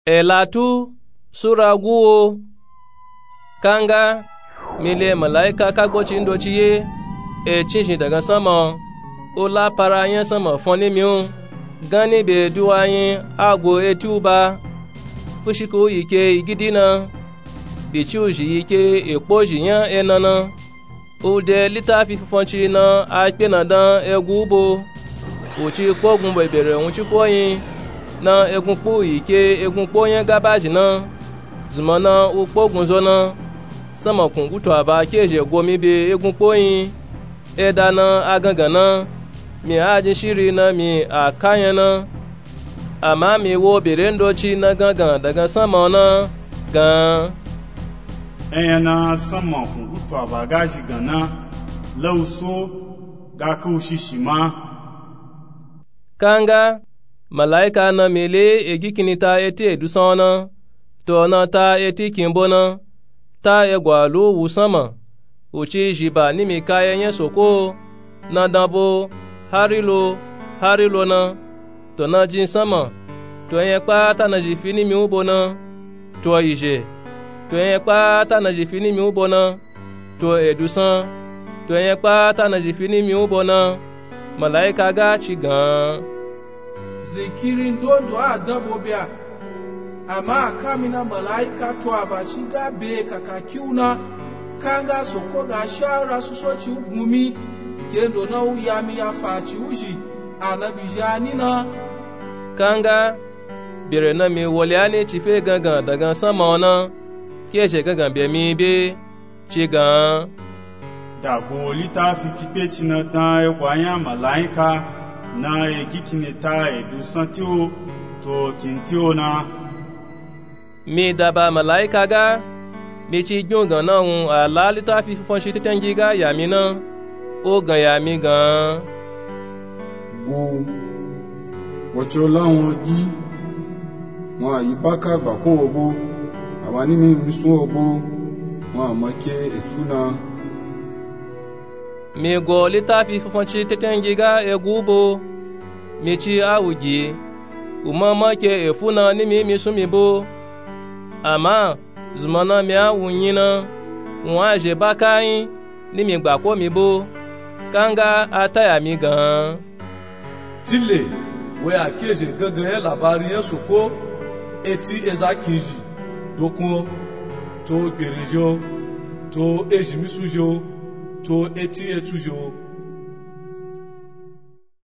Elatu Sura guwo kanga mile malaika kagbochi ndochi ye chinshi daga sama ola para yen sama foni miu gani be duwa yin agwo etuba fushiko yike igidina bichuji yike ekpoji yan enana ode litafi fufonchi na akpena dan egubo uchi pogun bebere unchi koyin na egunpo ike egunpo yen gabaji na zumana upogun zona sama kunguto aba keje gomi be egunpo yin edana agangana mi ajin shiri na mi akayen na ama mi wo berendo chi na gangan daga sama na gan eyana sama kunguto aba gaji gana lauso ga kushishima kanga malaika na mele egikinita eti edusana to na ta eti kimbona ta egwalu wusama uchi jiba nimi kayen soko na dabo harilo na to na jin sama to yen pa ta na jifini mi ubona to ije to yen pa ta na jifini mi ubona to edusan to yen pa ta na jifini mi ubona malaika ga chigan zikirin dondo a dabobia amma kamina malaika to abashiga be kakakiuna kanga soko ga shara su soci gumi gendo na uyami ya faci ushi anabi janina kanga bere na mi woliani chife gangan daga sama ona keje gangan be mi be chigan da golita fikipeti na dan ekwanya malaika na egikinita edusantio to kintio na mi daba malaika ga mi chi gungan na hun alalita fi fonshi titengi ga yami na o gan yami gan bu wacho lawon ji won ayibaka gbakun ogbo awani mi misun ogbo won amake efuna mi go litafi fufonchi titengi ga egubo mi chi awugi umama ke efuna ni mi sumi bo ama zumana mi awunyina won aje bakai ni mi gbako mi bo kanga ataya mi gan tile we akeje gangan labari yen soko eti ezakiji dokun to gberijo to ejimisujo to eti etujo